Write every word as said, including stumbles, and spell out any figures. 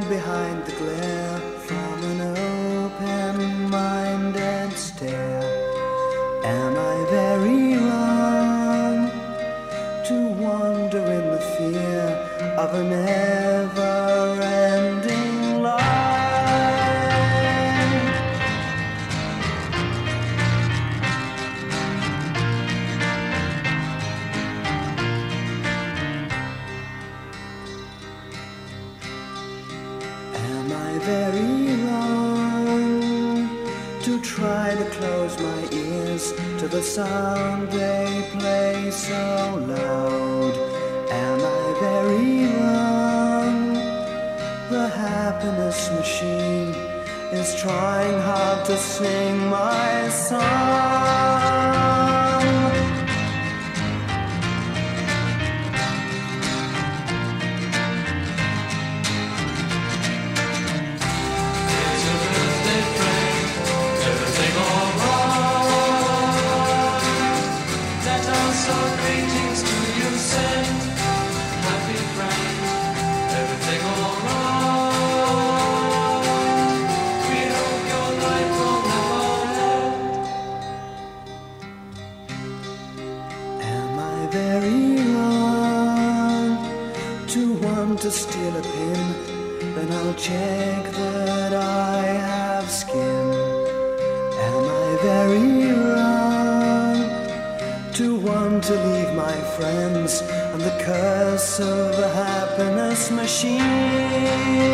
behind the glare from an open-minded stare. Am I very wrong to wander in the fear of a never-ending life? Am I very wrong to try to close my ears to the sound they play so loud? Am I very wrong? The happiness machine is trying hard to sing my song. Very wrong to want to steal a pin, then I'll check that I have skin. Am I very wrong to want to leave my friends and the curse of the happiness machine?